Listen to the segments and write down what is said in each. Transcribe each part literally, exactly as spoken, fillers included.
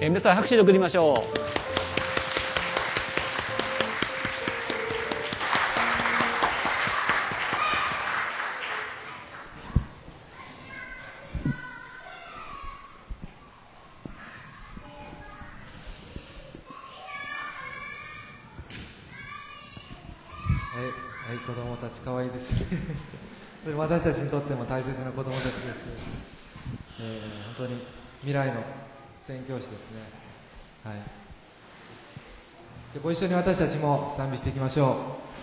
えー、皆さん拍手で送りましょう。 はい、子供たち可愛いですね私たちにとっても大切な子供たちです、えー、本当に未来の宣教師ですね。はい、でご一緒に私たちも賛美していきましょう。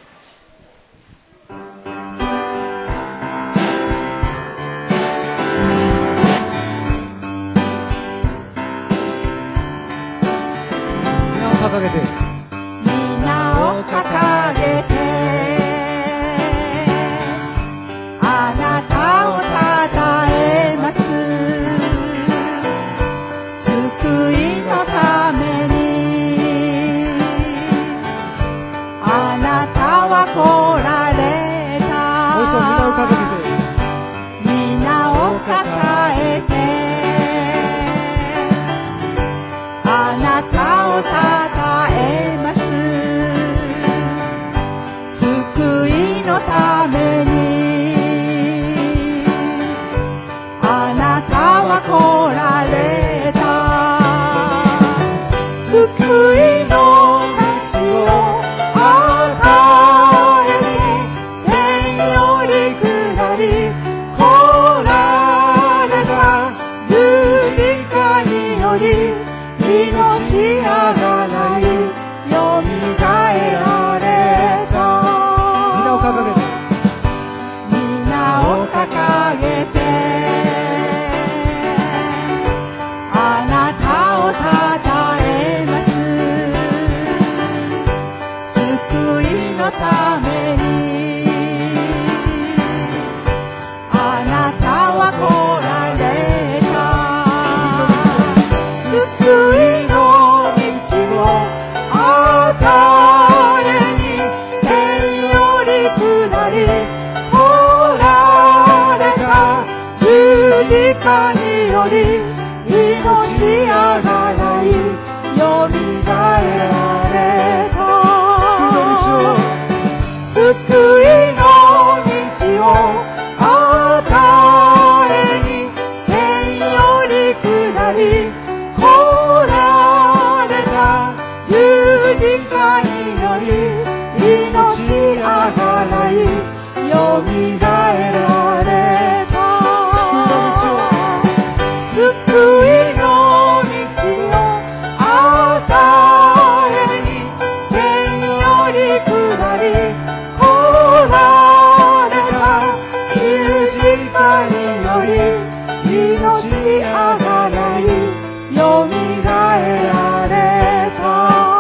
掲げて皆を掲げてあなたをたたえます。救いのためにあなたは来られた。 もう一度皆を掲げて皆を抱えてあなたをたたえます。救いのためにあなたは来られた。救いの道を与えに天より下り来られた。十字架により命あがないよみがえられた。 皆を掲げて皆を掲げてあなたをたたえます。救いのためにあなたは来られた。救いの道を与えに天より下り来られた。十字架により命あがないよみがえられた。救いの道を与えに天より下り来られた。十字架により命あがないよみがえられた。救いの道を与えに天より下り来られた。十字架により命あがないよみがえられた。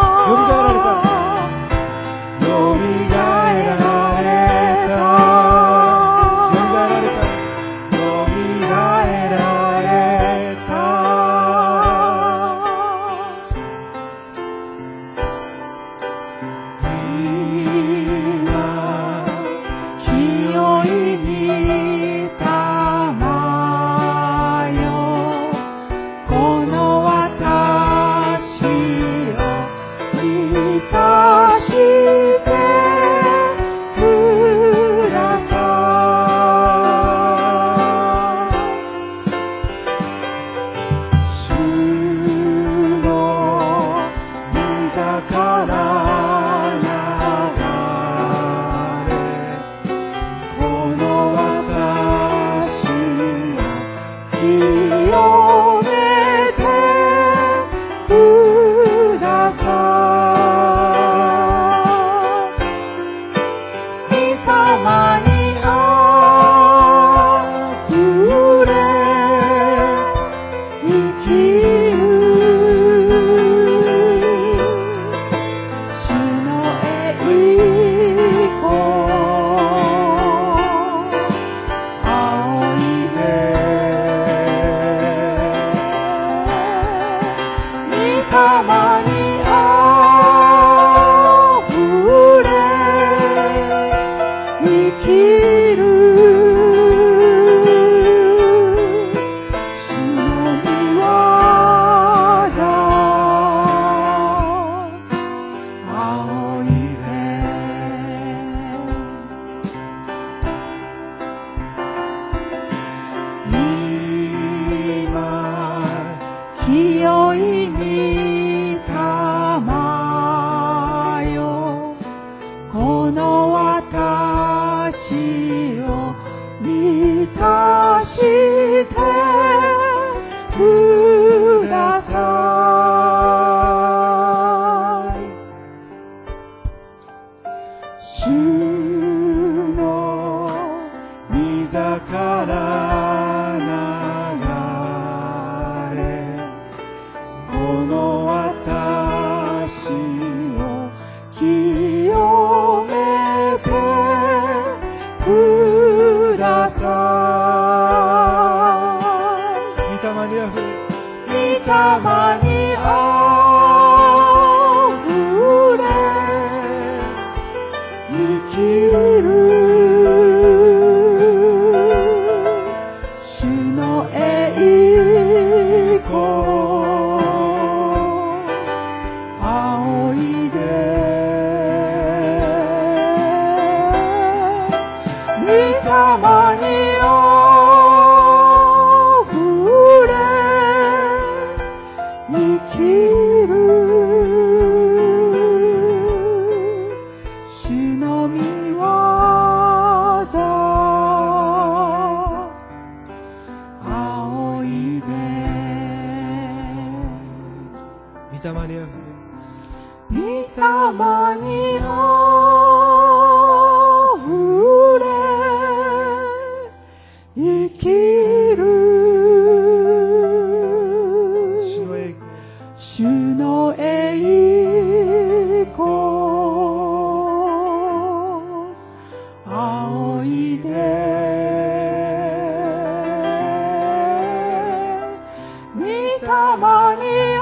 よみがえられた。よみがえられた。今清い御霊よこの私を生かしてください。主の御座から流れこの私を清めてください。御霊にあふれ生きる主の栄光仰いで御霊にあふれ生きる主の御業清い御霊よ、この私を満たしてください。主の御座から流れ、この私を清めてください。御霊にあふれ、御霊にあふれ生きる主の栄光、仰いで御霊にあふれ生きる主の御業、仰いで御霊にあふれ、御霊にあふれ生きる主の栄光、主の栄光、仰いで御霊に